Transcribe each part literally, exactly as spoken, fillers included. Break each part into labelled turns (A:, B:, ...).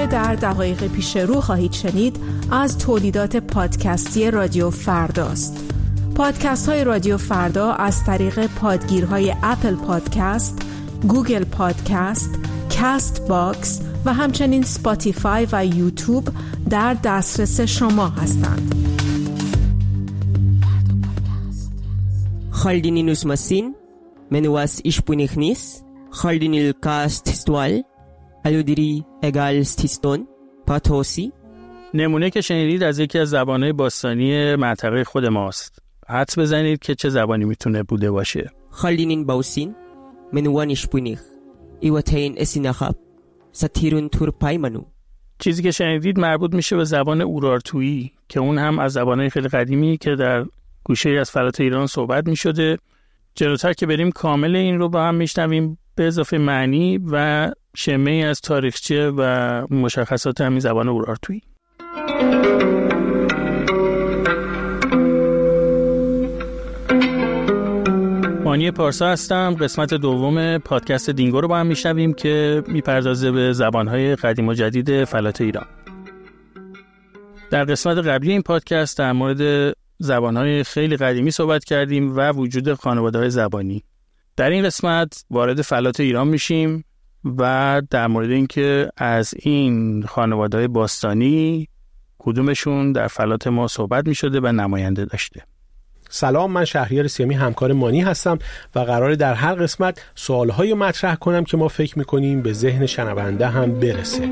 A: آنچه در دقایق پیش رو خواهید شنید از تولیدات پادکستی رادیو فرداست. پادکست های رادیو فردا از طریق پادگیرهای اپل پادکست، گوگل پادکست، کاست باکس و همچنین سپاتیفای و یوتیوب در دسترس شما هستند.
B: Khaldinin usmasin, menuas ishpunichnis, khaldinil cast stwal, aludiri egal stiston, patosi.
C: نمونه که شنیدید از یکی از زبانهای باستانی منطقه خود ماست. حدس بزنید که چه زبانی میتونه بوده باشه.
B: Khaldinin bausin, menuan ishpunich, iwatain esinakhab, satirun turpaimanu.
C: چیزی که شنیدید مربوط میشه به زبان اورارتویی که اون هم از زبانهای خیلی قدیمی که در گوشه از فلات ایران صحبت می شده. جلوتر که بریم کامل این رو با هم میشنویم به اضافه معنی و شمه‌ای از تاریخچه و مشخصات همین زبان اورارتویی. مانی پارسا هستم. قسمت دوم پادکست دینگو رو با هم میشنویم که میپردازه به زبانهای قدیم و جدید فلات ایران. در قسمت قبلی این پادکست در مورد زبانهای خیلی قدیمی صحبت کردیم و وجود خانواده‌های زبانی. در این قسمت وارد فلات ایران میشیم و در مورد اینکه از این خانواده‌های باستانی کدومشون در فلات ما صحبت میشده و نماینده داشته.
D: سلام، من شهریار سیامی همکار مانی هستم و قراره در هر قسمت سوال‌های مطرح کنم که ما فکر می‌کنیم به ذهن شنونده هم برسه.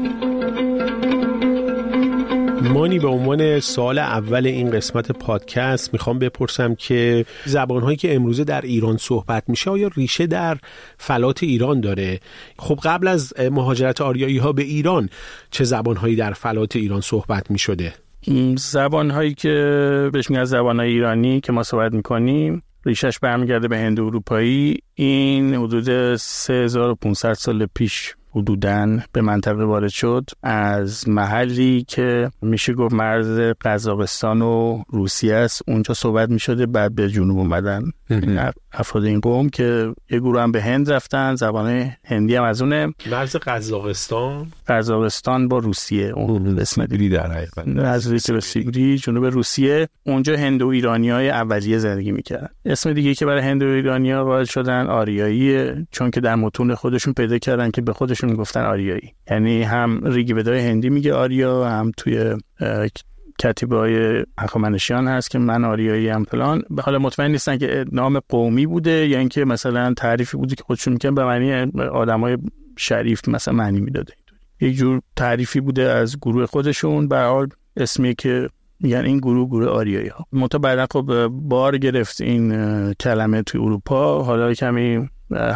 D: مانی، به عنوان سوال اول این قسمت پادکست میخوام بپرسم که زبانهایی که امروزه در ایران صحبت میشه آیا ریشه در فلات ایران داره؟ خب قبل از مهاجرت آریایی ها به ایران چه زبانهایی در فلات ایران صحبت میشده؟
C: زبانهایی که بهش میگن زبانهای ایرانی که ما صحبت میکنیم ریشش برمیگرده به هند اروپایی. این حدود سه هزار و پانصد سال پیش حدوداً به منطقه وارد شد از محلی که میشه گفت مرز قزاقستان و روسیه است. اونجا صحبت میشده، بعد به جنوب اومدن افراد این قوم که یه گروه هم به هند رفتن. زبان هندی هم از اونه.
D: مرز قزاقستان
C: قزاقستان با روسیه اون اسم دیگه در حقیقت از روسیه به سیبری جنوب روسیه. اونجا هندو ایرانیای اولیه زندگی میکردن. اسم دیگه که برای هندو ایرانیا وارد شدن آریاییه، چون که در متون خودشون پیدا کردن که به خودشون میگفتن آریایی. یعنی هم ریگ‌ویدای هندی میگه آریا، هم توی کتیبه‌های هخامنشیان هست که من آریایی هم فلان. حالا مطمئن نیستن که نام قومی بوده یا اینکه مثلا تعریفی بوده که خودشون میگن به معنی آدمای شریف مثلا معنی میداده. یک جور تعریفی بوده از گروه خودشون، به هر حال اسمی که میگن این گروه گروه آریایی ها. منتها بعدا خب بار گرفت این کلمه توی اروپا. حالا کمی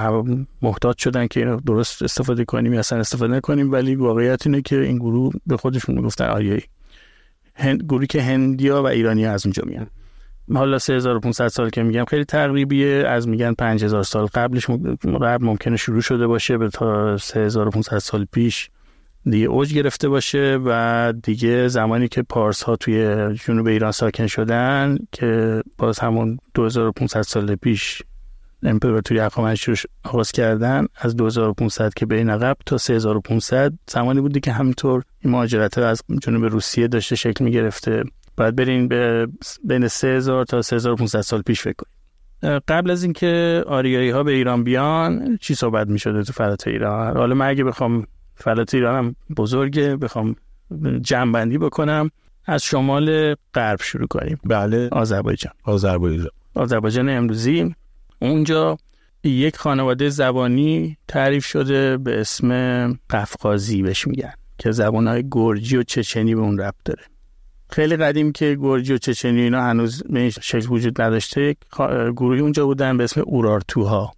C: محتاط شدن که اینو درست استفاده کنیم یا اصلا استفاده نکنیم، ولی واقعیت اینه که این گروه به خودشون میگفتن آریایی. هند، گروهی که هندیا و ایرانی‌ها از اونجا میان. حالا سه هزار و پانصد سال که میگم خیلی تقریبیه، از میگن پنج هزار سال قبلش قبل ممکنه شروع شده باشه به تا سه هزار و پانصد سال پیش دیگه اوج گرفته باشه و دیگه زمانی که پارس ها توی جنوب ایران ساکن شدن که باز همون دو هزار و پانصد سال پیش امپراتوری هخامنشی رو آغاز کردن، از دو هزار و پانصد که بین عقب تا سه هزار و پانصد زمانی بودی که همینطور این مهاجرت از جنوب روسیه داشته شکل می گرفته. باید برین به بین سه هزار تا سه هزار و پانصد سال پیش فکر کنید. قبل از اینکه آریایی ها به ایران بیان چی صحبت می شده تو فلات ایران؟ حالا من اگه بخوام فلات ایران هم بزرگه، بخوام جمع‌بندی بکنم، از شمال غرب شروع کنیم.
D: بله،
C: آذربایجان.
D: آذربایجان
C: آذربایجان امروزی. اونجا یک خانواده زبانی تعریف شده به اسم قفقازی بهش میگن که زبانهای گرجی و چچنی به اون ربط داره. خیلی قدیم که گرجی و چچنی اینا هنوز به این شکل وجود نداشته، گروهی اونجا بودن به اسم اورارتوها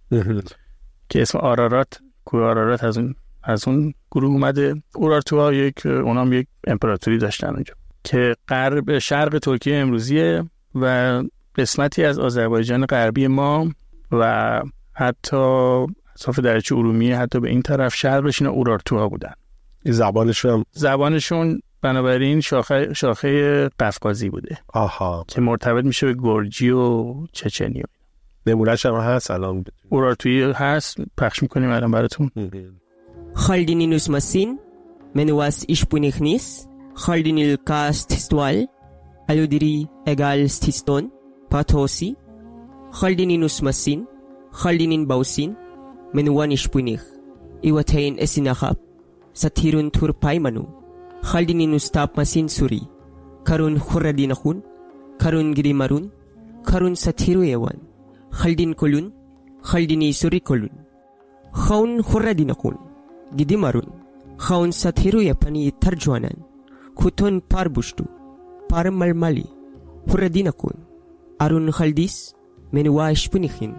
C: که اسم آرارات، کوه آرارات از اون از اون گروه اومده. اورارتوها یک اونام یک امپراتوری داشتن اونجا که غرب شرق ترکیه امروزیه و قسمتی از آذربایجان غربی ما و حتی اطراف دریاچه ارومیه، حتی به این طرف شرقش اینا اورارتوها بودن.
D: زبانشون
C: زبانشون بنابراین شاخه شاخه قفقازی بوده.
D: آها،
C: که مرتبط میشه به گرجی و چچنی.
D: نمونه‌اش هم هست الان
C: اورارتویی هست، پخش میکنیم الان براتون.
B: Khaldinin usmasin, menuas ishpunignis, khaldinil kastistwal, aludiri egal stiston, patosi, khaldinin usmasin, khaldinin bausin, menuan ishpunig, iwatain esinakap, satirun turpay manu, khaldinin ustap masin suri, karun huradinakun, karun girimarun, karun satiru ewan, khaldin kulun, khaldini suri kulun, khaun huradinakun, gidimarun, khaun satiru yapani tarjuanan, kutun parbushtu, parmalmali, huradinakun, arun khaldis, menuwa ishpunigin.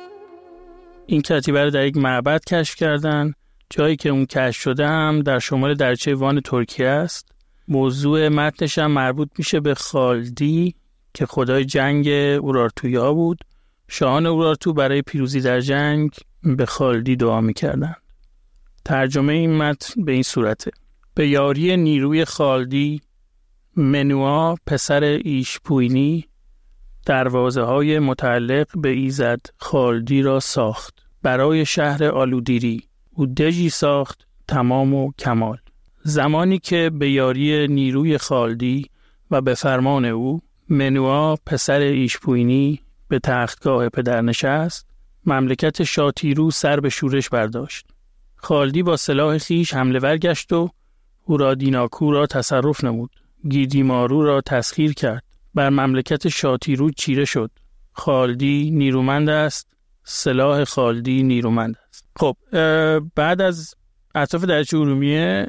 C: این کتیبه رو در یک معبد کشف کردن. جایی که اون کشف شده هم در شمال دریاچه وان ترکیه است. موضوع متنش هم مربوط میشه به خالدی که خدای جنگ اورارتویا بود. شاهان اورارتو برای پیروزی در جنگ به خالدی دعا میکردن. ترجمه این متن به این صورته: به یاری نیروی خالدی، منوا پسر ایشپوینی دروازه های متعلق به ایزد خالدی را ساخت. برای شهر آلودیری او دژی ساخت تمام و کمال. زمانی که به یاری نیروی خالدی و به فرمان او منوا پسر ایشپوینی به تختگاه پدر نشست، مملکت شاتیرو سر به شورش برداشت. خالدی با سلاح خیش حمله ور گشت و هورادیناکو را تصرف نمود. گیدیمارو را تسخیر کرد. بر مملکت شاتیرو چیره شد. خالدی نیرومند است، سلاح خالدی نیرومند است. خب بعد از اطراف دریاچه ارومیه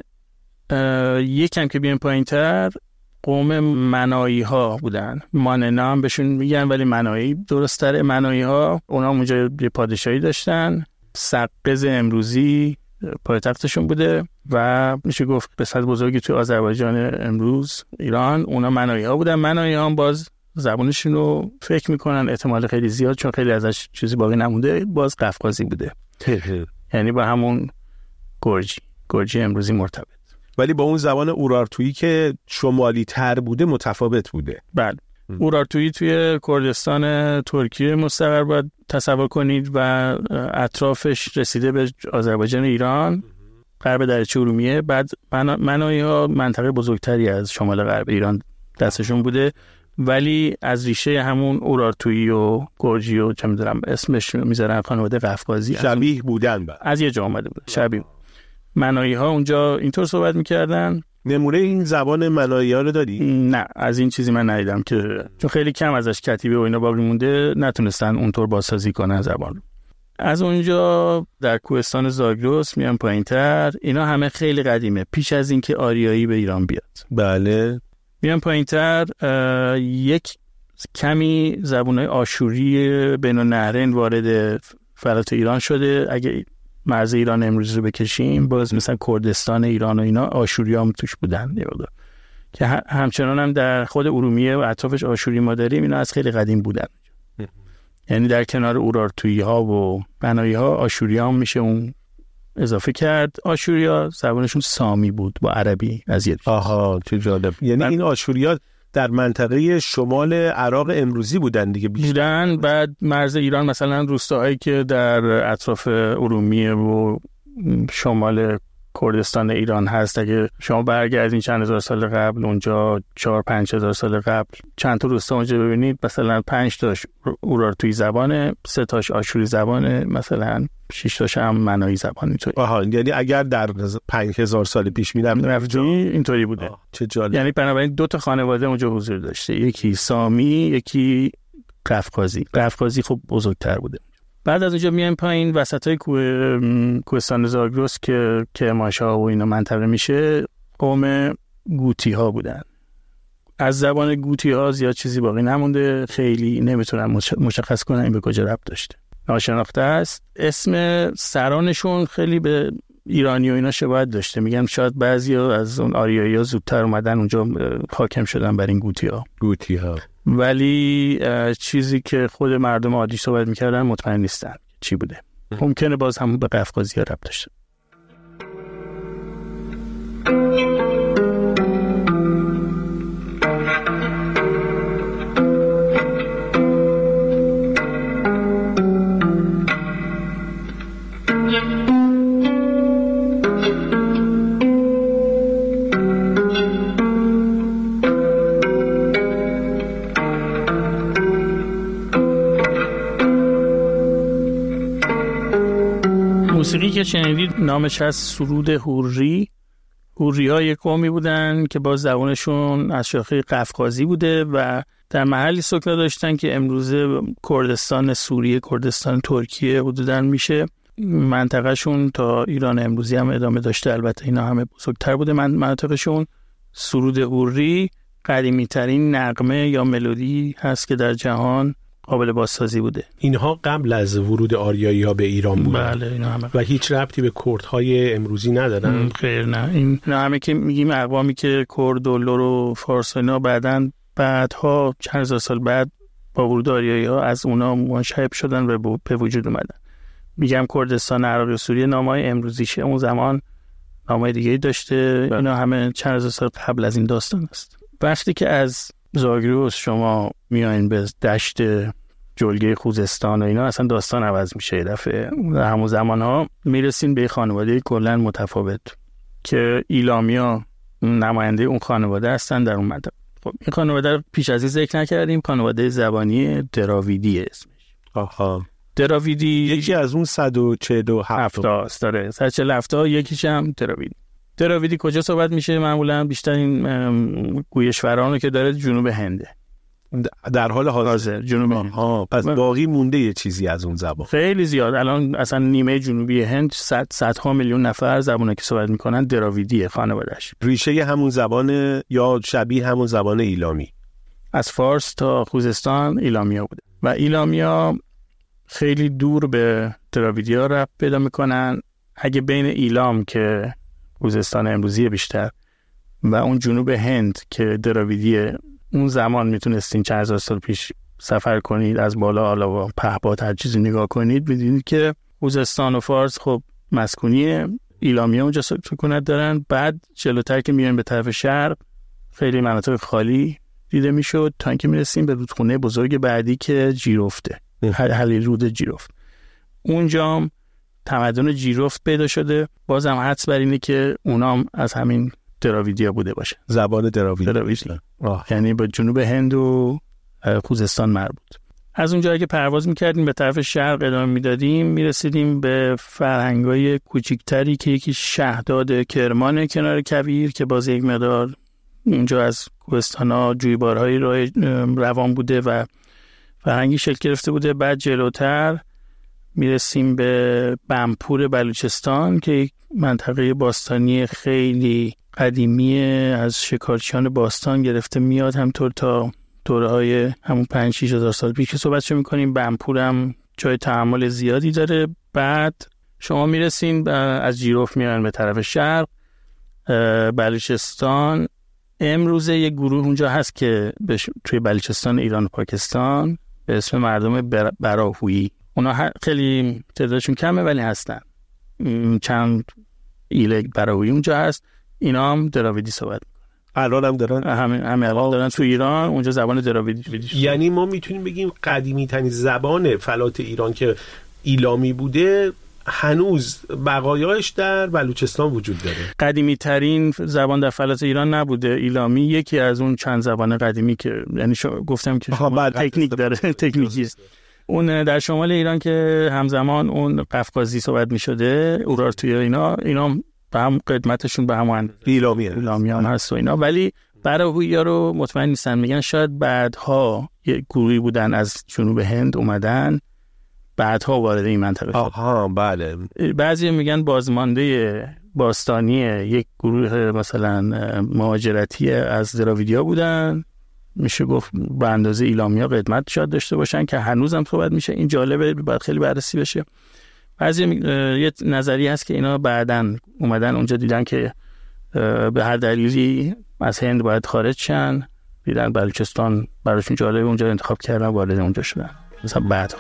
C: یکم که بیان پایین‌تر قوم منایی ها بودن. ماننا هم بهشون میگن ولی منایی درست‌تره. منایی ها اونا اونجا یه پادشاهی داشتن. سقز امروزی پایتختشون بوده و میشه گفت به صد بزرگی توی آذربایجان امروز ایران اونا منایی ها بودن. منایی ها هم باز زبانشون رو فکر میکنن احتمال خیلی زیاد چون خیلی ازش چیزی باقی نمونده باز قفقازی بوده. یعنی با همون گرجی گرجی امروزی مرتبط،
D: ولی با اون زبان اورارتویی که شمالی تر بوده متفاوت بوده.
C: بله. اورارتویی توی کردستان ترکیه مستقر باید تصور کنید و اطرافش رسیده به آذربایجان ایران، غرب دریاچه ارومیه. بعد منایی ها منطقه بزرگتری از شمال غرب ایران دستشون بوده، ولی از ریشه همون اورارتویی و گرجی و چه می‌دونم اسمش میذارن خانواده قفقازی
D: شبیه بودن. بعد
C: از یه جا اومده بود. شبیه منایی ها اونجا اینطور صحبت میکردن.
D: نمونه این زبان منایی ها رو داری؟
C: نه، از این چیزی من ندیدم که چون خیلی کم ازش کتیبه و اینا باقی مونده نتونستن اونطور بازسازی کنن زبان رو. از اونجا در کوهستان زاگرس میان پایینتر. اینا همه خیلی قدیمه، پیش از اینکه آریایی به ایران بیاد.
D: بله.
C: میان پایینتر یک کمی زبانهای آشوری بین النهرین وارد فلات ایران شده. اگه مرز ایران امروز رو بکشیم باز مثلا کردستان ایران و اینا آشوری هم توش بودن که همچنان هم در خود ارومیه و اطرافش آشوری ما داریم. اینا از خیلی قدیم بودن. یعنی در کنار اورارتویی ها و بنایی ها آشوری ها هم میشه اون اضافه کرد. آشوری ها زبانشون سامی بود با عربی از یه.
D: آها چه جالب. یعنی این آشوری ها در منطقه شمال عراق امروزی بودن دیگه
C: بیشتر. بعد مرز ایران مثلا روستاهایی که در اطراف ارومیه و شمال کردستان ایران هست، اگه شما برگردین چند هزار سال قبل اونجا چهار پنج هزار سال قبل چند تا روستا اونجا ببینید، مثلا پنج تاش اورارتویی زبانه، سه تاش آشوری زبانه، مثلا شش تاش هم منایی زبان. اینطوری.
D: آها، یعنی اگر در پنج هزار سال پیش میرم
C: رفتی اینطوری بوده.
D: آه. چه جالب.
C: یعنی بنابراین دو تا خانواده اونجا حضور داشته، یکی سامی یکی قفقازی. قفقازی خب بزرگتر بوده. بعد از اونجا میایم پایین وسطای کوه کوهستان زاگرس که کرمانشاه و اینا منطقه میشه، قوم گوتی ها بودن. از زبان گوتی ها زیاد چیزی باقی نمونده، خیلی نمیتونم مشخص کنم این به کجا ربط داشته، ناشناخته است. اسم سرانشون خیلی به ایرانی و اینا شباهت داشته. میگن شاید بعضیا از اون آریایی ها زودتر اومدن اونجا حاکم شدن بر این گوتی ها.
D: گوتی ها.
C: ولی چیزی که خود مردم عادی صحبت میکردن مطمئن نیستن چی بوده. ممکنه باز هم به قفقازی ها ربط داشته. موسیقی که شنیدید نامش از سرود حوری. حوری ها یک قومی بودن که با زبانشون از شاخه قفقازی بوده و در محلی سکونه داشتن که امروزه کردستان سوریه، کردستان ترکیه حدوداً میشه. منطقهشون تا ایران امروزی هم ادامه داشته، البته اینا همه بزرگتر بوده من مناطقشون. سرود حوری قدیمی ترین نغمه یا ملودی هست که در جهان قابل بازسازی بوده.
D: اینها قبل از ورود آریایی ها به ایران بودن.
C: بله اینا همه.
D: و هیچ ربطی به کردهای امروزی ندارن؟
C: خیر نه، این اینا همه که میگیم اقوامی که کرد و لور و فارس اینا بعدن بعدها چند هزار سال بعد با ورود آریایی ها از اونا منشعب شدن و به وجود اومدن. میگم کردستان عراق و سوریه نامای امروزیشه، اون زمان نامای دیگه‌ای داشته. اینا همه چند هزار سال قبل از این داستان است. وقتی که از زاگرس شما میایین به دشت جلگه خوزستان و اینا اصلا داستان عوض میشه. یه دفعه در همون زمان ها میرسین به خانواده کلا متفاوت که ایلامیا نماینده اون خانواده هستن در اون منطقه. خب این خانواده رو پیش از این ذکر نکردیم، خانواده زبانی دراویدی اسمش.
D: آها.
C: دراویدی
D: یکی از اون صد و چهل و هفت
C: است داره. صد و چهل و هفت یکیش هم دراویدی. دراویدی کجا صحبت میشه؟ معمولا بیشتر این گویشورانو که داره جنوب هنده
D: در حال حاضر
C: جنوب هند.
D: ها پس باقی مونده یه چیزی از اون زبان
C: خیلی زیاد. الان اصلا نیمه جنوبی هند صد صدها میلیون نفر زبانی که صحبت میکنن دراویدیه خانواده‌اش.
D: ریشه همون زبان یا شبیه همون زبان ایلامی
C: از فارس تا خوزستان ایلامیا بوده و ایلامیا خیلی دور به دراویدیا ربط پیدا میکنن. اگه بین ایلام که خوزستان امروزی بیشتر و اون جنوب هند که دراویدیه، اون زمان میتونستین چند هزار سال پیش سفر کنید از بالا حالا و پهپاد هر چیزی نگاه کنید ببینید که خوزستان و فارس خب مسکونیه، ایلامیه اونجا سکونت دارن. بعد جلوتر که میایم به طرف شرق خیلی مناطق خالی دیده میشد تا اینکه میرسیم به رودخونه بزرگ بعدی که جیرفته، حلیل رود جیرفت. اونجا تمدن جیرفت پیدا شده. بازم حدس بر اینه که اونام از همین دراویدیا بوده باشه،
D: زبان دراویدی
C: دراویدی. یعنی با جنوب هند و خوزستان مربوط. از اونجا که پرواز میکردیم به طرف شرق ادامه میدادیم میرسیدیم به فرهنگای کوچیکتری که یکی شهداد کرمان کنار کویر که باز یک مقدار اونجا از کوهستانا جویبارهای روان بوده و فرهنگی شکل گرفته بوده. بعد جلوتر میرسیم به بمپور بلوچستان که یک منطقه باستانی خیلی قدیمی از شکارچیان باستان گرفته میاد همطور تا دوره‌های همون پنج شش هزار سال پیش که صحبتشو میکنیم. بمپور هم جای تحمل زیادی داره. بعد شما میرسین از جیرفت میان به طرف شرق بلوچستان. امروزه یک گروه اونجا هست که توی بلوچستان ایران و پاکستان به اسم مردم براهویی. اونا خیلی تعدادشون کمه ولی هستن. چند ایله براهویی اونجا هست. اینا هم دراویدی صحبت میکنن.
D: الان هم دارن
C: همین همین الان دارن تو ایران اونجا زبان دراویدی.
D: یعنی ما میتونیم بگیم قدیمی ترین زبان فلات ایران که ایلامی بوده هنوز بقایاش در بلوچستان وجود داره. قدیمی
C: ترین زبان در فلات ایران نبوده ایلامی، یکی از اون چند زبان قدیمی که یعنی شو گفتم که تکنیک داره تکنیکی است. اون در شمال ایران که همزمان اون قفقازی صحبت می‌شده، اورارتوی اینا اینا به هم قدمتشون به هم اندازه
D: ایلامی
C: ایلامیان هست و اینا، ولی براهویی‌ها رو مطمئن نیستن. میگن شاید بعدها یک گروهی بودن از جنوب هند اومدن بعدها وارد این منطقه شد.
D: آها بله.
C: بعضی میگن بازمانده باستانی یک گروه مثلا مهاجرتی از دراویدیا بودن، میشه گفت به اندازه ایلامیا قدمت شاید داشته باشن که هنوزم صحبت میشه. این جالبه، باید خیلی بررسی بشه. بعضی یه نظریه هست که اینا بعدن اومدن اونجا دیدن که به هر دلیلی از هند باید خارج شن، دیدن بلوچستان براشون جالبه، اونجا انتخاب کردن وارد اونجا شدن مثلا بعد.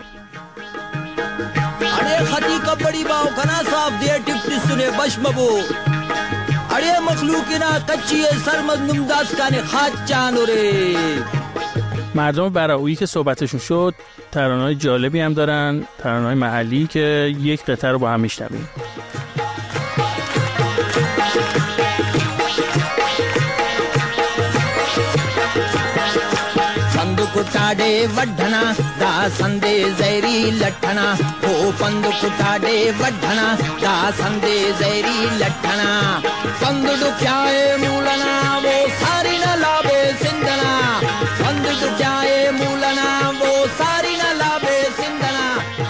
E: अरे खती कबड़ी बाव कना साफ दे टिप्टी सुने बशमबो अरे मखलूकिना कच्ची सर मजनूम दास काने खाद चानोरे.
C: مردم براهویی که صحبتشون شد ترانه‌های جالبی هم دارن، ترانه‌های محلی که یک قطعه رو با هم میشنویم.
E: संदूक कुटाडे वढना दा संदे जैरी लठना वो पंद कुटाडे वढना दा संदे जैरी लठना पंद दुख्याए मूलना वो सारी न लाभे सिंधना पंद दुख्याए मूलना वो सारी न लाभे सिंधना.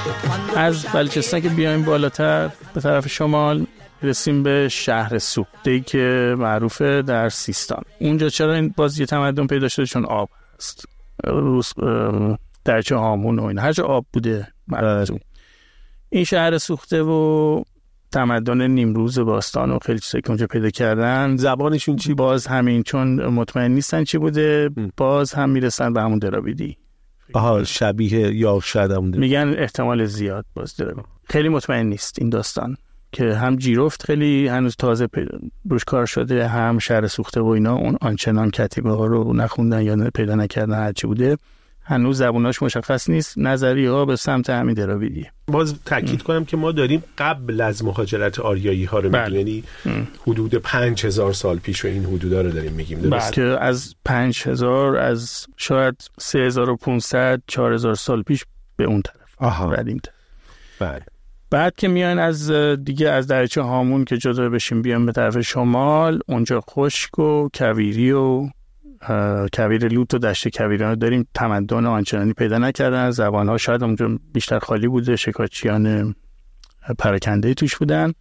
C: از بلوچستان که بیایم بالاتر به طرف شمال رسیم به شهر سوخته‌ای که معروفه در سیستان. اونجا چرا این باز یه تمدن پیدا شده؟ چون آب هست، روز درچه هامون و این هر جا آب بوده معروفه. این شهر سوخته و تمدن نیمروز باستان و خیلی چیزایی که اونجا پیدا کردن.
D: زبانشون چی؟
C: باز همین، چون مطمئن نیستن چی بوده، باز هم میرسن به همون دراویدی.
D: آها، شبیه یا شاید همون
C: میگن احتمال زیاد باز دراویدی. خیلی مطمئن نیست این داستان که هم جیرفت خیلی هنوز تازه روش کار شده، هم شهر سوخته و اینا اون آنچنان کتیبه ها رو نخوندن یا پیدا نکردن هرچی بوده، هنوز زبوناش مشخص نیست. نظریه ها به سمت همین دراویدی.
D: باز تاکید کنم که ما داریم قبل از مهاجرت آریایی ها رو میگیم، یعنی حدود پنج هزار سال پیش و این حدودا رو داریم میگیم، درست؟
C: که از پنج هزار از شاید سه هزار و پانصد چهار هزار سال پیش به اون طرف.
D: آها،
C: بله. بعد که میان از دیگه از دریچه هامون که جدا بشیم بیان به طرف شمال، اونجا خشک و کویری و کویر لوت و دشت کویران داریم. تمدن آنچنانی پیدا نکردن، زبانها شاید اونجا بیشتر خالی بوده، شکارچیان پراکنده توش بودن.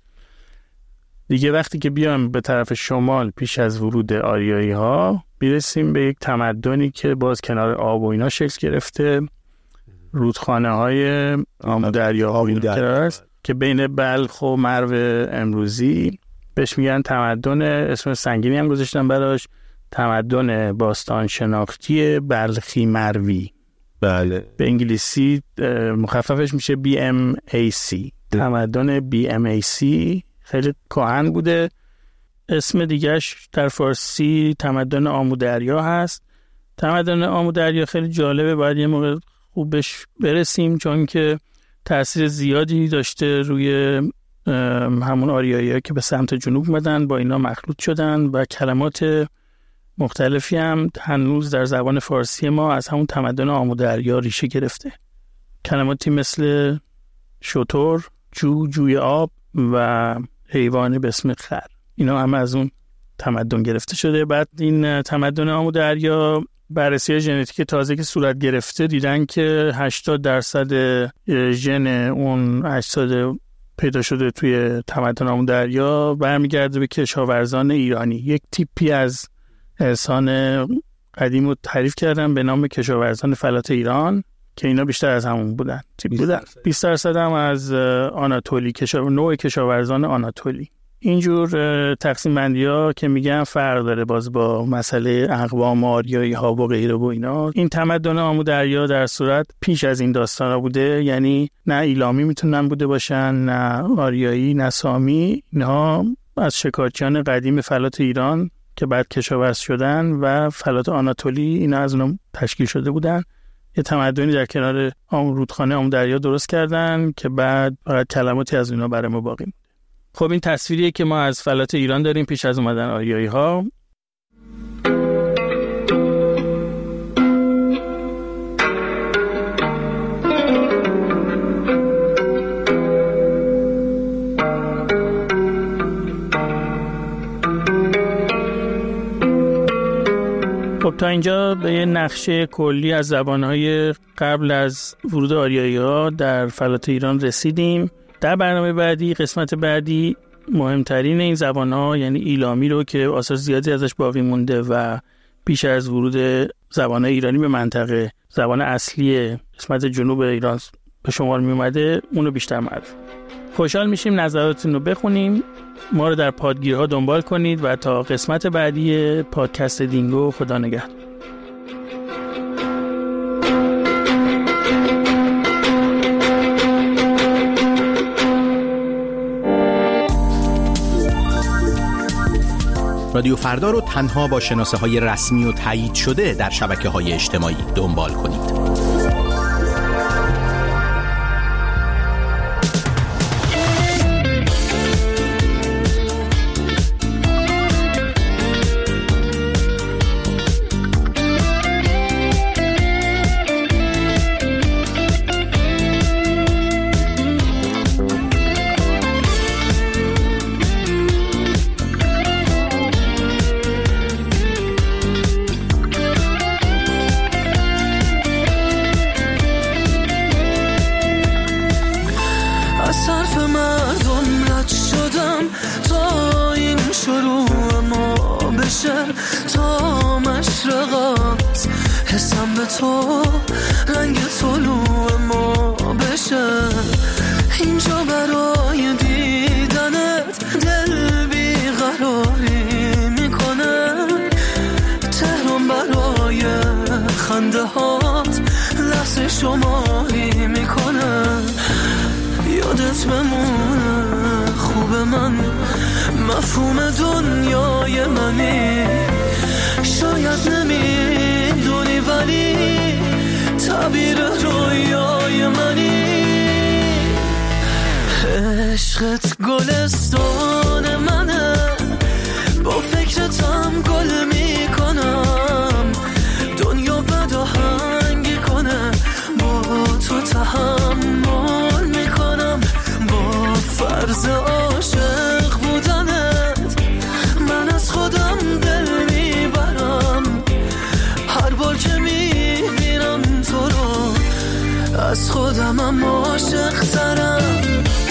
C: دیگه وقتی که بیان به طرف شمال پیش از ورود آریایی ها میرسیم به یک تمدنی که باز کنار آب و اینا شکل گرفته، رودخانه های آمودریا ها که بین بلخ و مرو امروزی بهش میگن تمدن، اسم سنگینی هم گذاشتن براش، تمدن باستان شناختی بلخی مروی.
D: بله،
C: به انگلیسی مخففش میشه بی ام ای سی. تمدن بی ام ای سی خیلی کهن بوده. اسم دیگهش در فارسی تمدن آمودریا هست. تمدن آمودریا خیلی جالبه، باید یه موقع خوبش برسیم چون که تأثیر زیادی داشته روی همون آریایی که به سمت جنوب مدن، با اینا مخلوط شدن و کلمات مختلفی هم هنوز در زبان فارسی ما از همون تمدن آمودریا ریشه گرفته. کلماتی مثل شتر، جو، جوی آب و حیوان به اسم خر، اینا هم از اون تمدن گرفته شده. بعد این تمدن آمودریا بررسی ژنتیک تازه که صورت گرفته دیدن که هشتاد درصد ژن اون اجساد پیدا شده توی تمدن آمودریا برمیگرده به کشاورزان ایرانی. یک تیپی از انسان قدیم رو تعریف کردن به نام کشاورزان فلات ایران که اینا بیشتر از همون بودن. بودن بیست درصد هم از آناتولی، کشاور... نوع کشاورزان آناتولی. اینجور تقسیم بندی ها که میگن فرق داره باز با مسئله اقوام آریایی ها و غیره و اینا. این تمدن آمودریا در صورت پیش از این داستان ها بوده، یعنی نه ایلامی میتونن بوده باشن، نه آریایی، نه سامی. اینها از شکارچیان قدیم فلات ایران که بعد کشاورز شدن و فلات آناتولی، اینا از اونها تشکیل شده بودن. یه تمدنی در کنار رودخانه آمودریا درست کردن که بعد فقط کلماتی از اینا برای ما باقی. خب این تصویریه که ما از فلات ایران داریم پیش از اومدن آریایی ها. خب تا اینجا به یه نقشه کلی از زبانهای قبل از ورود آریایی ها در فلات ایران رسیدیم. در برنامه بعدی، قسمت بعدی، مهمترین این زبان‌ها یعنی ایلامی رو که آثار زیادی ازش باقی مونده و پیش از ورود زبان‌های ایرانی به منطقه زبان اصلی قسمت جنوب ایران به شمار می اومده، اونو بیشتر معرفی. خوشحال میشیم نظراتتون رو بخونیم. ما رو در پادگیرها دنبال کنید و تا قسمت بعدی پادکست دینگو، خدا نگهدار.
F: رادیو فردا رو تنها با شناسه های رسمی و تایید شده در شبکه های اجتماعی دنبال کنید.
G: حسم به تو رنگ طلوع ما بشه. اینجا برای دیدنت دل بیقراری میکنه، تهران برای خنده هات لحظه شماری میکنه. یادت بمونه خوب من، مفهوم دنیای منی. شاید نمیدونی ولی تعبیر رویای منی. عشقت گلستان منه، با فکرتم گل میکنم. دنیا بد و هنگی کنه، با تو تحمل میکنم. با فرض عاشق بودنت من از خودم دل میبرم. هر بار که میبینم تو رو از خودمم عاشق ترم.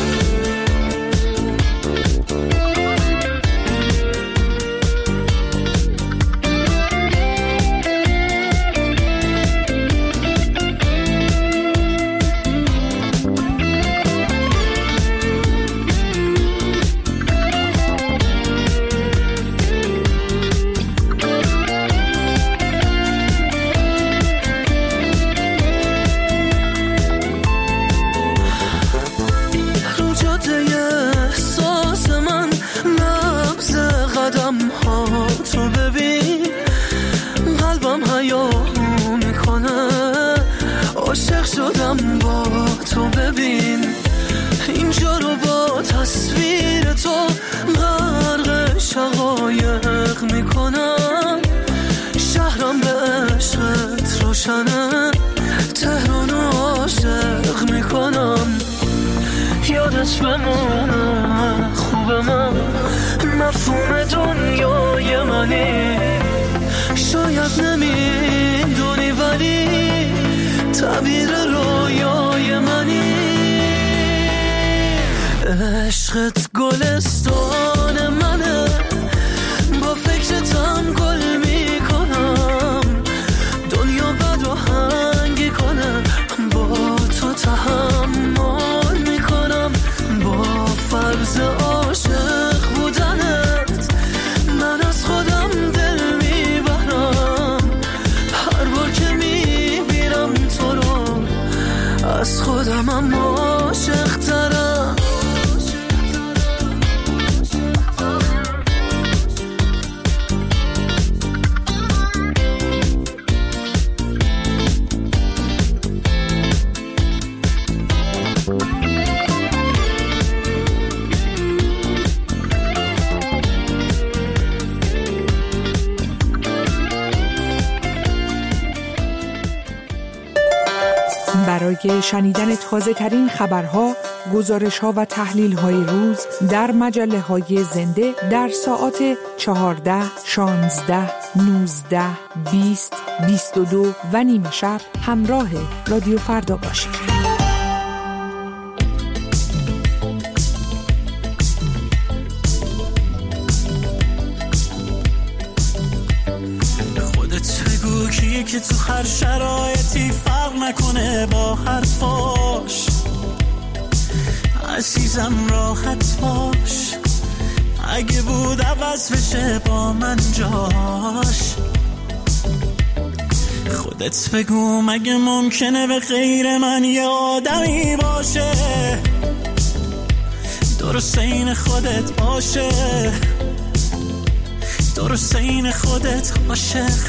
G: تو ببین قلبم حیاهو میکنه، عاشق شدم با تو ببین. اینجا رو با تصویر تو غرق شقایق میکنم. شهرم به عشقت روشنه، تهران عاشق میکنم. یادت بمونه خوب من، مفهوم دنیای منی. شاید نمیدونی ولی تعبیر رویای منی. عشقت گلستان منه، با فکرتم گل میکنم. دنیا بد و هنگی کنه، با تو تحمل میکنم. با فرض عاشق بودنت من از خودم دل میبرم. هر بار که میبینم تو رو از خودمم عاشق ترم.
A: برای شنیدن تازه ترین خبرها، گزارش ها و تحلیل های روز در مجله های زنده در ساعات چهارده، شانزده، نوزده، بیست، بیست و دو و نیمه شب همراه رادیو فردا باشید.
H: که تو هر شرایطی فرق نکنه با حرفاش. عزیزم راحت باش، اگه بود عوض بشه با من جاش. خودت بگو مگه ممکنه به غیر من یه آدمی باشه درست این خودت باشه، درست این خودت عاشق.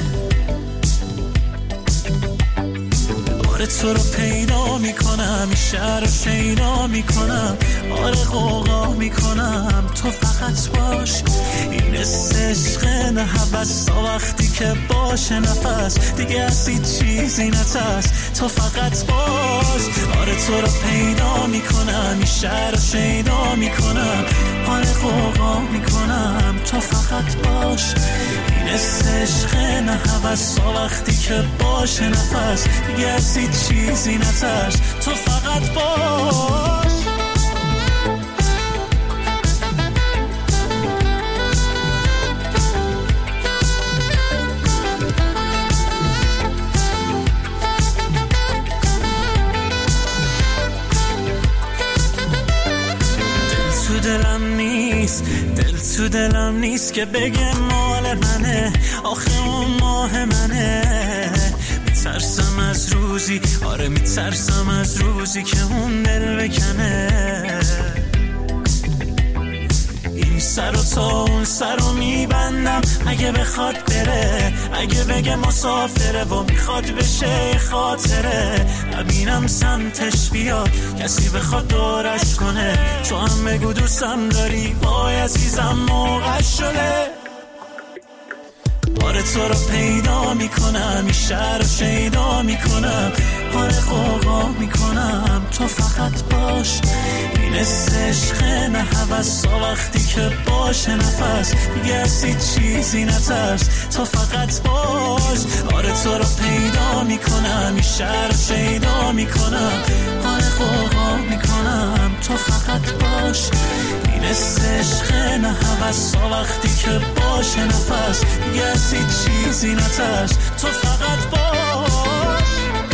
H: آره تو رو پیدا میکنم، این شهر رو شیدا میکنم، آره غوغا میکنم، تو فقط باش. این عشق نه هوس تا وقتی که باشه نفس دیگه از هیچ چیزی نترس، تو فقط باش. آره تو رو پیدا میکنم، این شهر رو شیدا میکنم، آره غوغا میکنم، تو فقط باش. این عشق نه هوس تا وقتی که باشه نفس دیگه از هیچ چیزی نترس، تو فقط باش. تو دلم نیست که بگه مال منه، آخه اون ماه منه. میترسم از روزی، آره میترسم از روزی که اون دل بکنه. این سر و تا اون سر رو میبندم اگه بخواد بره، اگه بگه مسافره و میخواد بشه خاطره. نبینم سمتش بیاد کسی بخواد دورش کنه، تو هم بگو دوستم داری وای عزیزم موقع شده. آره تو رو پیدا میکنم، این شهر رو شیدا میکنم، آره قوقا میکنم تو فقط باش. این عشق نه هوس، وقتی که باشه نفس دیگه از هیچ چیزی نترس، تو فقط باش. آره تو رو پیدا میکنم، این شهر رو شیدا میکنم، آره قوقا میکنم تو فقط باش. این عشق نه هوس، وقتی که باشه نفس دیگه از هیچ چیزی نترس، تو فقط باش.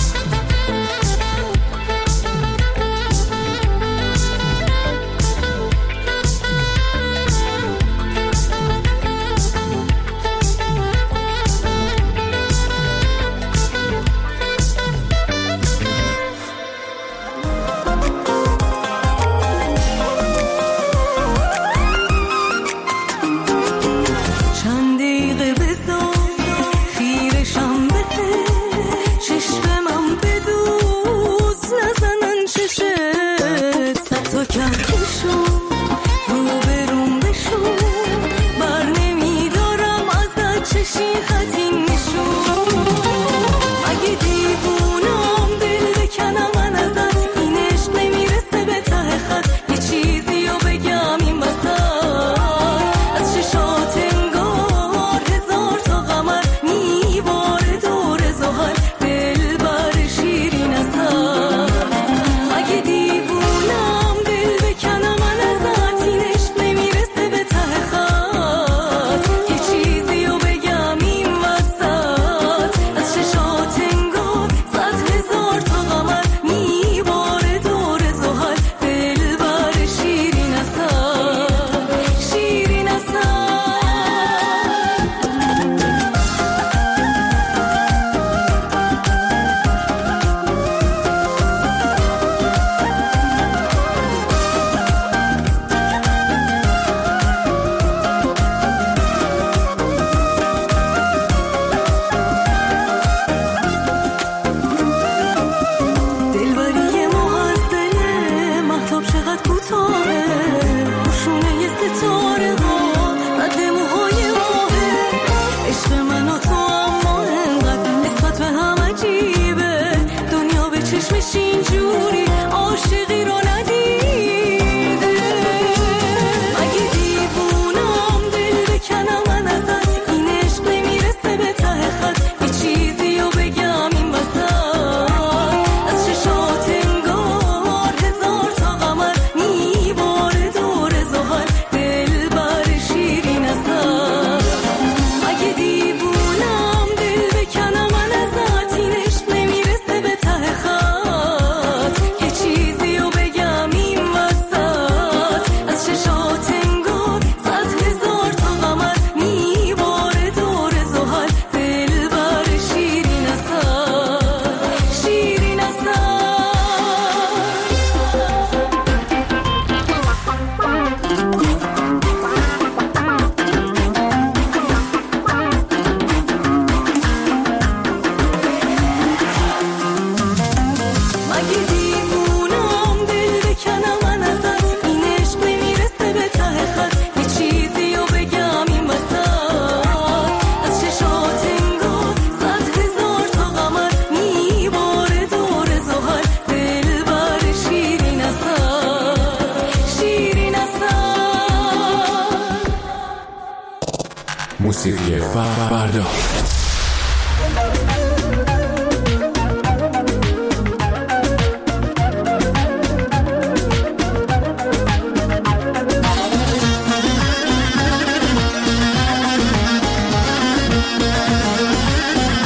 I: موسیقی فردا.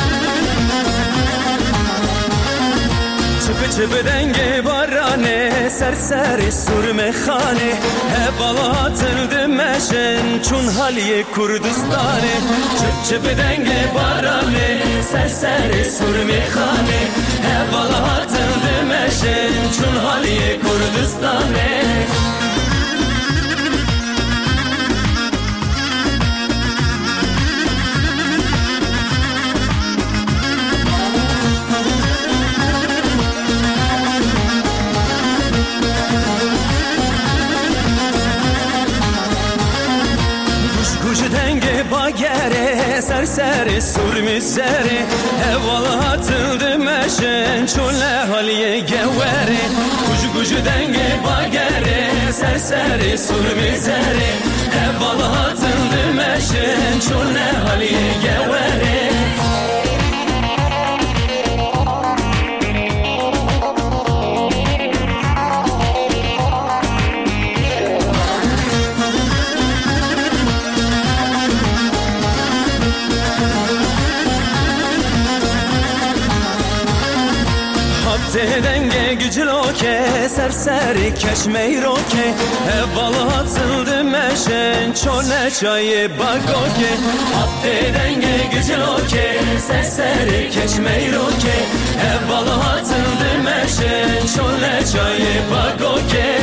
J: چه به دنگ بارانه
G: سرسر سرم خانه بالا atıldı meşen çun haliye Kurdistane çıp çıp denge barane سرسر سرم خانه بالا atıldı meşen çun haliye Kurdistane bagere serseri surmi seri evvala atıldı meşen çöle haliye gevere kucu kucu denge bagere serseri surmi seri evvala atıldı meşen çöle haliye gevere denge gücüloke serseri keşmeyroke evvala atıldı meşen çöle çayı bagoke hatte denge gücüloke serseri keşmeyroke evvala atıldı meşen çöle çayı bagoke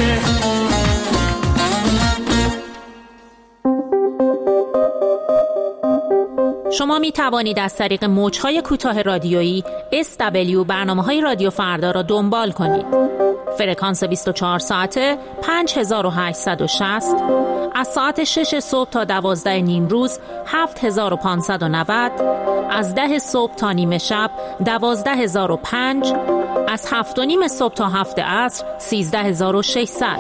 J: شما می توانید از طریق موج‌های کوتاه رادیویی اس دبلیو برنامه‌های رادیو فردا را دنبال کنید. فرکانس بیست و چهار ساعته پنج هزار و هشتصد و شصت از ساعت شش صبح تا دوازده نیم روز هفت هزار و پانصد و نود از ده صبح تا نیمه شب دوازده هزار و پنج از هفت و نیم صبح تا هفت عصر سیزده هزار و ششصد.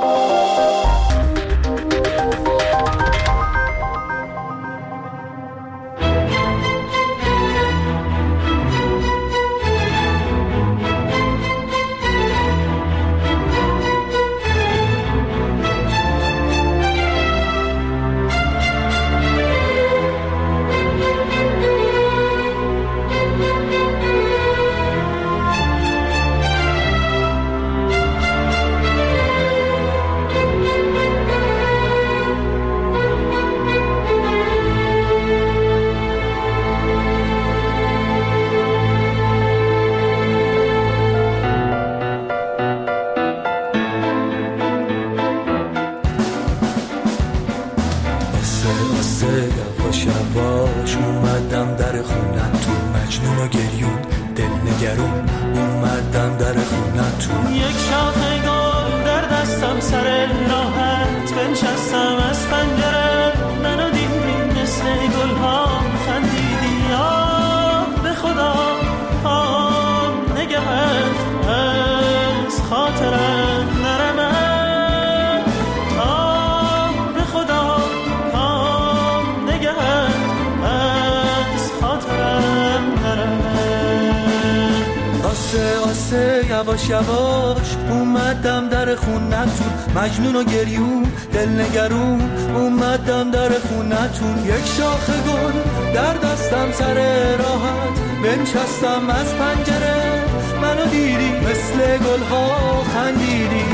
G: یواش یواش اومدم در خونتون مجنون و گریون دلنگرون اومدم در خونتون یک شاخه گل در دستم سر راحت بنشستم از پنجره منو دیدی مثل گلها خندیدی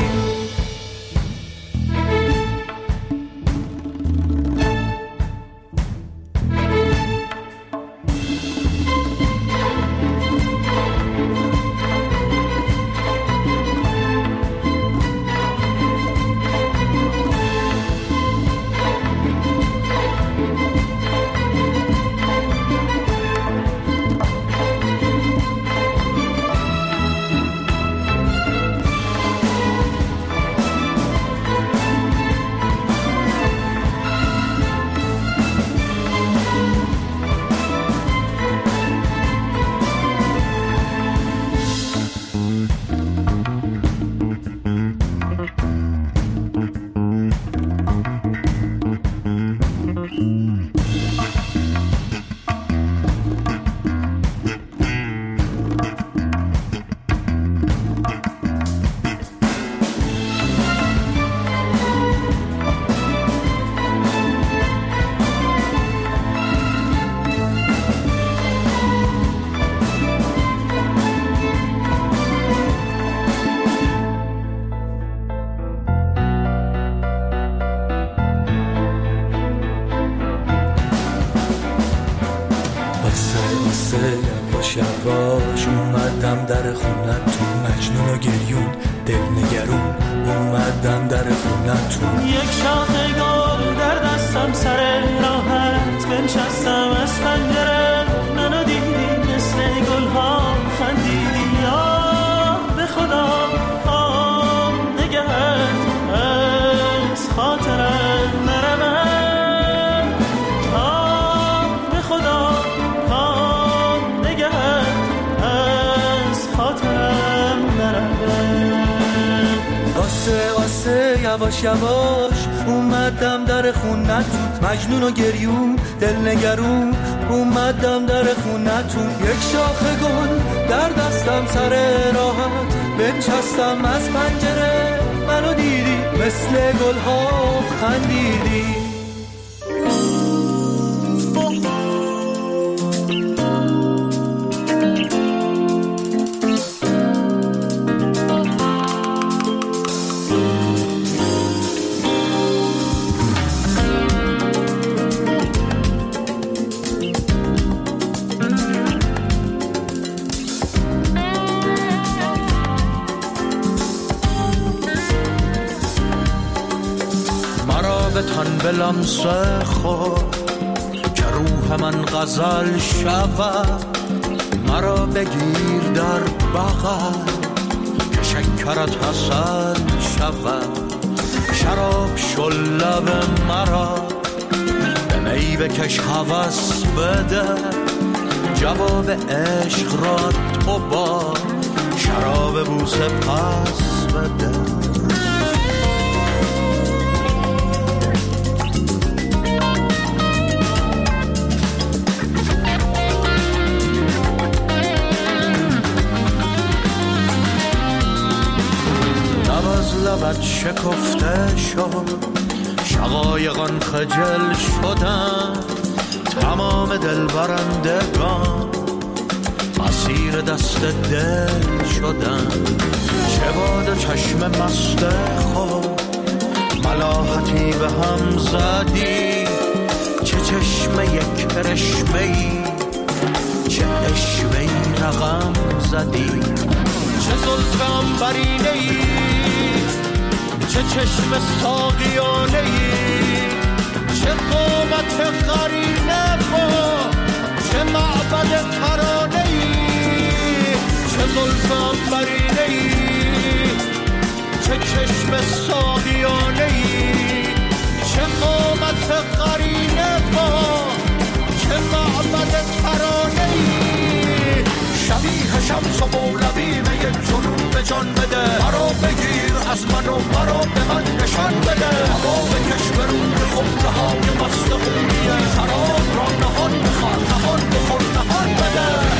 G: اومدم در خونتون مجنون و گریون دلنگرون اومدم در خونتون.
H: یک شاخه گل در دستم سر راحت بنشستم از پنجره منو دیدی مثل گل ها خندیدی. آه به خدا آه نگهت از خاطرم نرمه. آه به خدا آه نگهت از خاطرم نرمه.
G: آسه آسه یواش یواش اومدم در خونتون مجنون و گریون دلنگرون اومدم در خونتون. یک شاخه گل در دستم سر راحت بنشستم از پنجره منو دیدی مثل گل ها خندیدی.
K: لمسه خود که روح من غزل شود مرا بگیر در بغل که شکرت حسن شود. شراب شل لب مرا به می بکش هوس بده جواب عشق را تو با شراب بوسه پس بده. لبت شکفته شد شقایقان خجل شدن تمام دل برندگان اسیر دست دل شدن. چه باد چشم مست خود ملاحتی به هم زدی چه چشم یک کرشمه‌ای چه اشوه‌ای رقم زدی. چه زلفم برینه‌ای چه چشم ساقیانه‌ای چه قامت قرینه با چه معبد ترانه‌ای. چه زلفم برینه‌ای چه چشم ساقیانه‌ای چه قامت قرینه با چه معبد ترانه‌ای. شبیه شمس و مولوی یک جنون به جان بده مرا بگیر از من و مرا به من نشان بده. هوا بکش برون خمره های مست خونیه شراب را نهان بخور نهان بخور نهان بده.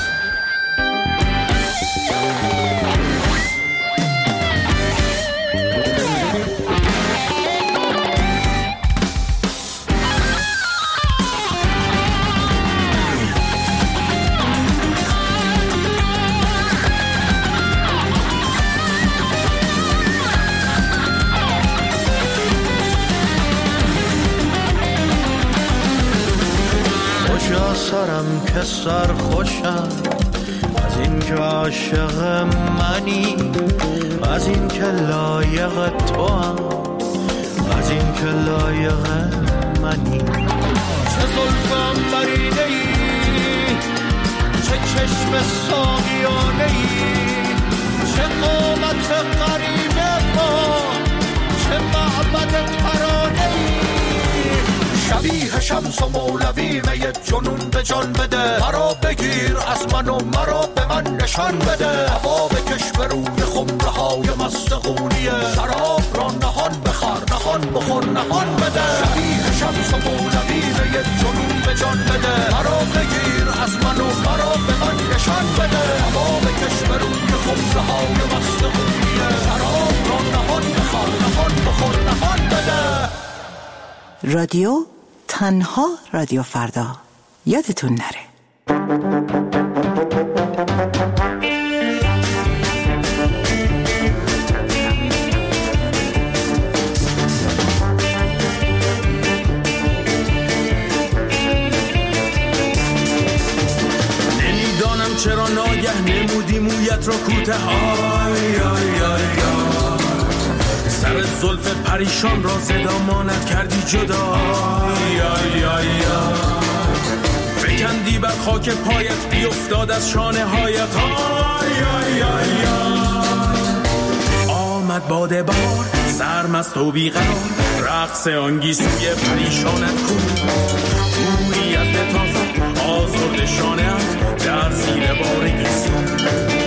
K: سرم که سر خوشم از این که عاشق منی از این که لایق تو هم از این که لایق منی. چه زلفم برینه‌ای چه چشم ساقیانه‌ای چه قامت قرینه با چه معبد ترانه‌ای. شبیه شمس و مولوی می جنون به جان بده مرا بگیر از من و مرا به من نشان بده. هوا بکش به روی خمره های مست خونیه شراب را نهان بخور نهان بخور نهان بده. شبیه شمس و مولوی می جنون به جان بده مرا بگیر از من و مرا به من نشان بده. هوا بکش به روی خمره های مست خونیه شراب را نهان بخور نهان بخور نهان بده.
L: رادیو تنها رادیو فردا یادتون نره.
K: نمیدانم چرا ناگه نمود
H: کردی مویت را کوته های آی آی آی سر زلف پریشان را زدامانت کردی جدا آی آی آی فکندی بر خاک پایت بیفتاد از شانه هایت آی آی آی آمد باد بار سرمست و بیقرار رقص آنگیسوی پریشانت کو گویی از لطافت آزرد شانه‌ات در زیر بار گیسو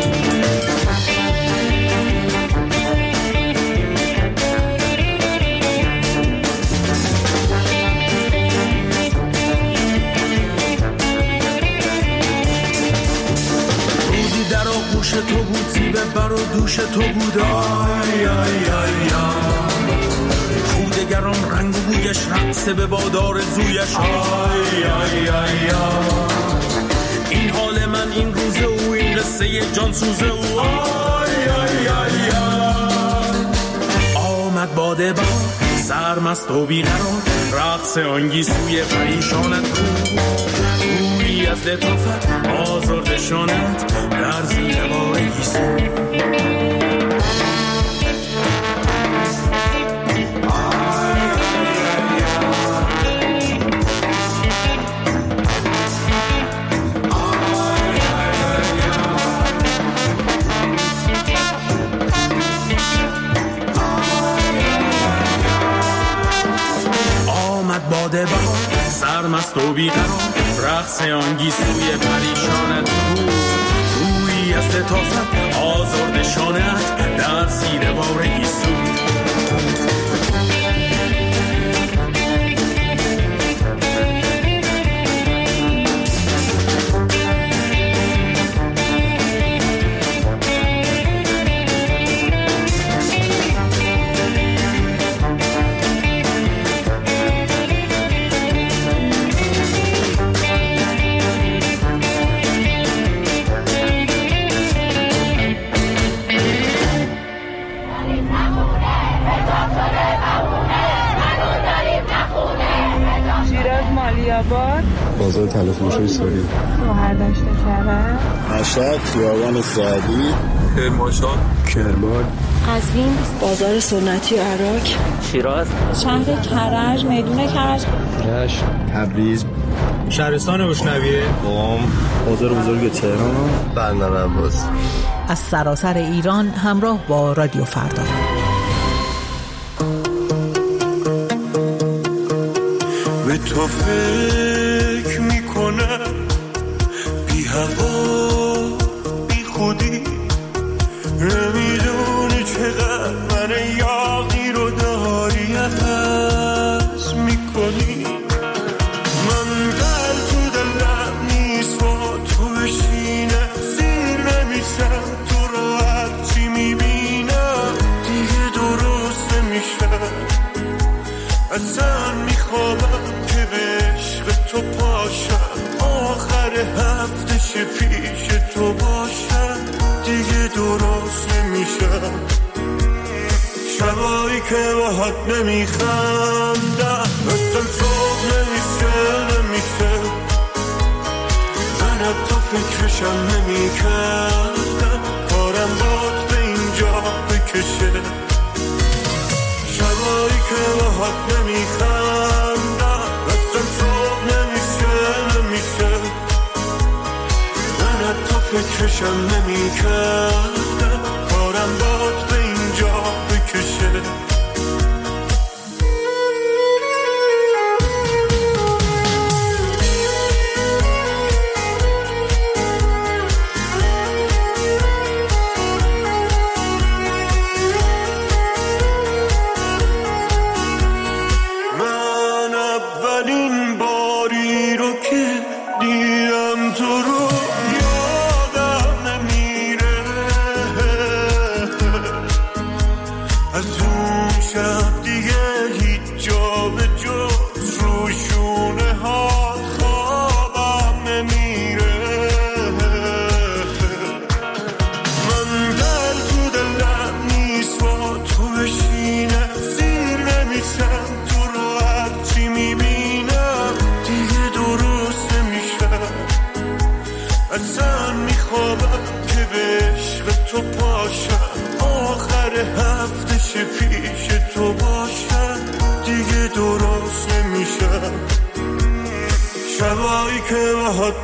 H: روزی در آغوش تو بود زیبه بر و دوش تو بود آی آی آی کودگران رنگ و بویش رقصه به بادار زویش آی آی آی این حال من این روزه او این قصه جان سوزه او آی آی آی آمد باده با سرمست و بیقرار رقص آنگیسوی پریشانت کو گویی از لطافت آزرد شانت در زیر بار گیسو باده با سرمست و بیقرار رقص آنگیسوی پریشانت بود روی از لطافت آزرد شانت در زیر بار گیسو
M: بازار طلا فروشی سوری
N: شوهر داشته کرد
M: مشهد خیابان سعدی
O: کرمانشاه
M: کرمان
N: قزوین بازار سنتی عراق
P: شیراز
N: شهر کرج میدون کرج
M: رشت تبریز
O: شهرستان بشنویه
M: قم بازار بزرگ تهران بندر عباس
L: از سراسر ایران همراه با رادیو فردا
K: به تو فکر میکنم بی هوا بی خودی نمیدونی چقدر من یاقی رو داری عوض میکنی من دل تو دلم نیست با تو بشینم سیر نمیشم تو رو هرچی میبینم دیگه درست نمیشم اصلا میخوابم که به عشق تو پاشم آخر هفته پیش تو باشم دیگه درست نمیشم شبایی که باهات نمیخندم مثل صبح نمیشه نمیشه من حتی فکرشم نمیکردم کارم باد به اینجا بکشه شبایی که باهات نمیخندم مثل صبح نمیشه نمیشه من حتی فکرشم نمیکردم کارم باد به اینجا بکشه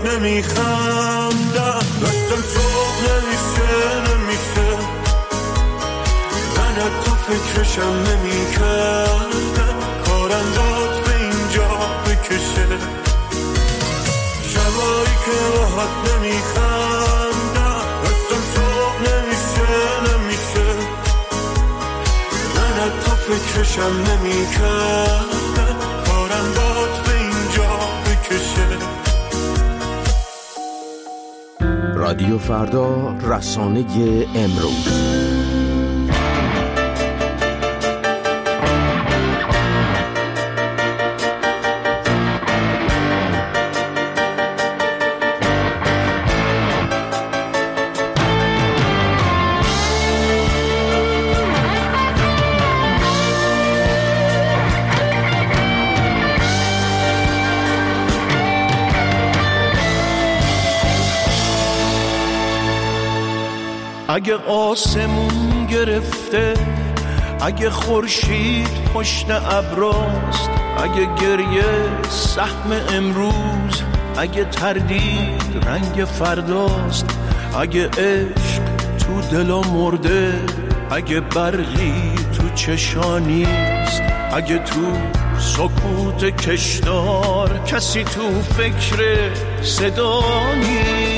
H: نمیخندم دستم صبح نمیشه نمیشه من تو فکرشم نمیکردم کارم داد به اینجا بکشه شبایی که راحت نمیخندم دستم صبح نمیشه نمیشه من تو فکرشم نمیکردم کارم داد به اینجا بکشه.
F: رادیو فردا، رسانه امروز.
K: اگه آسمون گرفته، اگه خورشید پشت ابراست، اگه گریه سهم امروز، اگه تردید رنگ فرداست، اگه عشق تو دلا مرده، اگه برقی تو چشانیست، اگه تو سکوت کشدار کسی تو فکر صدا نیست.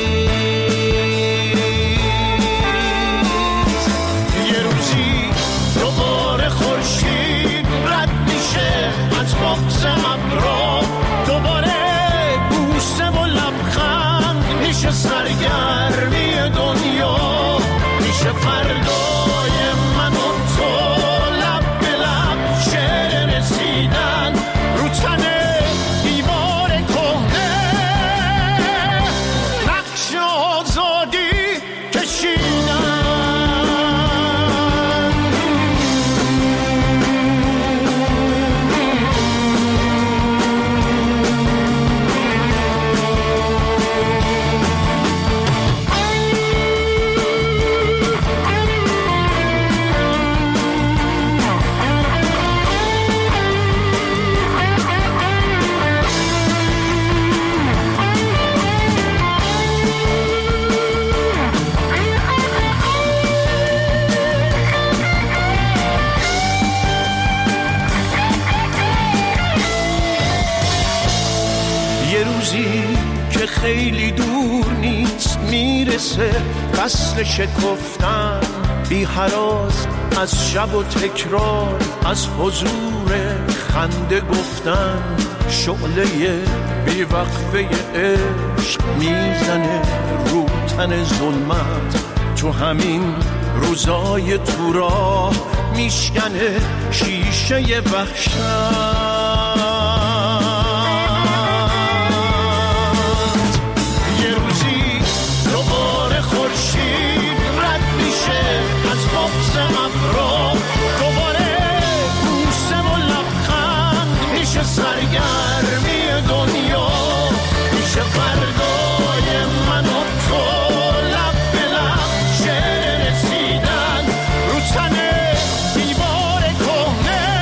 K: خورشید رد میشه از بغض ابرا، دوباره بوسه و لبخند میشه سرگرمی دنیا، میشه فردای من و تو لب به لب شعر رسیدن رو تن دیوار کهنه، نقش آزادی کشیدن. خیلی دور نیست میرسه فصل شکفتن، بی هراس از شب و تکرار، از حضور خنده گفتن، شعله بی وقفه عشق میزنه رو تن ظلمت، تو همین روزای تو راه میشکنه شیشه وحشت. خورشید رد میشه از بغض ابرا، دوباره بوسه و لبخند میشه سرگرمی دنیا، میشه فردای من و تو لب به لب شعر رسیدن رو تن دیوار کهنه،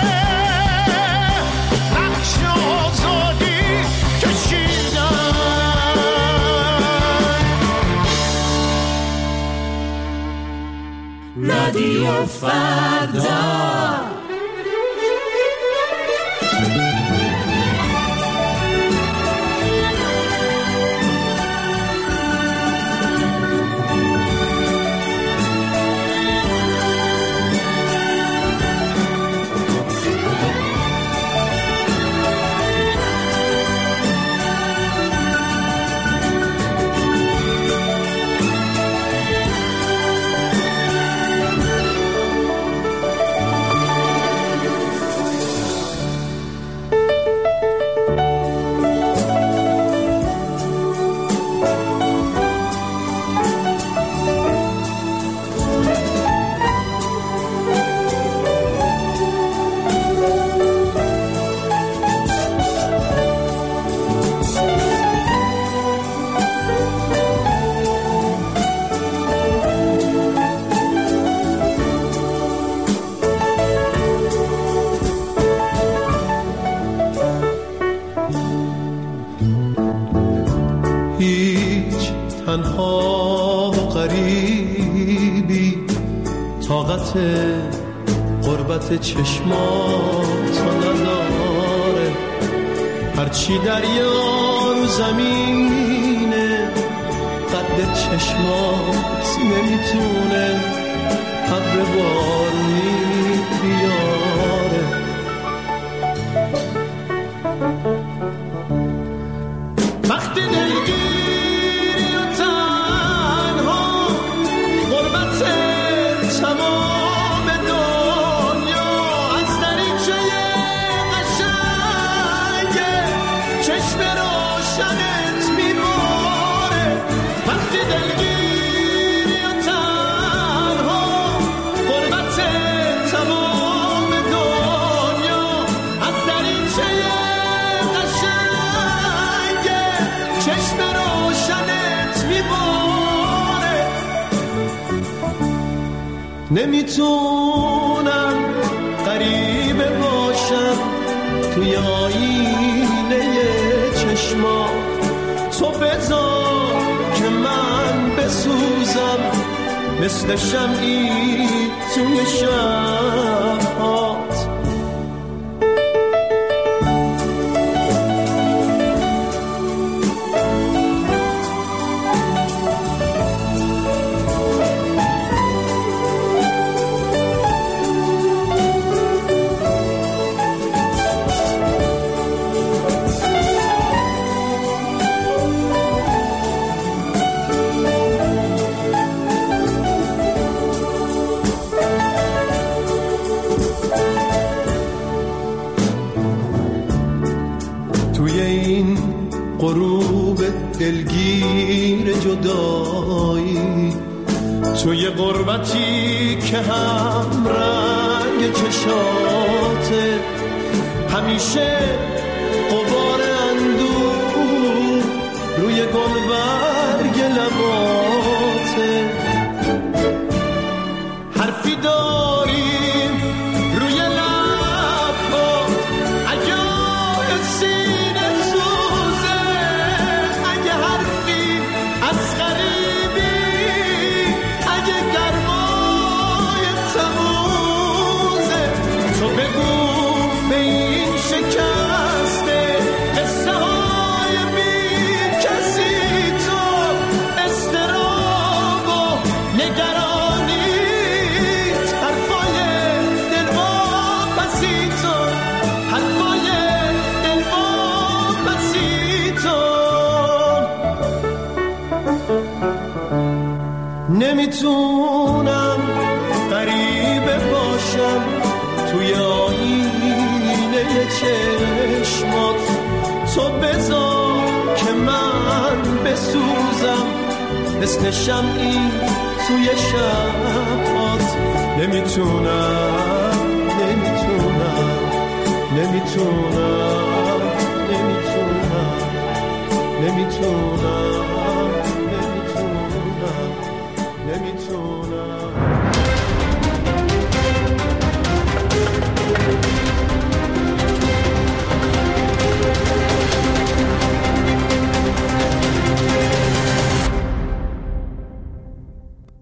K: نقش آزادی کشیدن.
H: رادیو فردا.
G: غریبی طاقت غربت چشماتو نداره، هرچی دریا رو زمینه قد چشمات نمیتونه ابر بارونی بیاره. وقتی دلگیری و تنها غربت تمام دنیا از دریچه قشنگه چشم روشنت میباره. وقتی دلگیری و تنها غربت تمام دنیا از دریچه قشنگه چشم روشنت میباره. نمیتونم غریبه باشم توی آینه چشمات، تو بذار که من بسوزم مثل شمعی توی شب‌هات. غروب دلگیر جدایی توی غربتی که هم رنگ چشاته، همیشه غبار اندوه روی گلبرگ لباته. حرفی داریم روی لبها اگه سینه سوزه، اگه حرفی از غریبی، اگه گرمای تموزه. تو بگو به این شکسته قصه های بی کسی، تو استراب و نگرانی، حرفای دلواپسی تو، حرفای دلواپسی تو. نمیتونم غریبه باشم توی آینه چشمات، تو بذار که من بسوزم مثل شمعی توی شبات. نمیتونم نمیتونم نمیتونم نمیتونم نمیتونم نمیتونم نمیتونم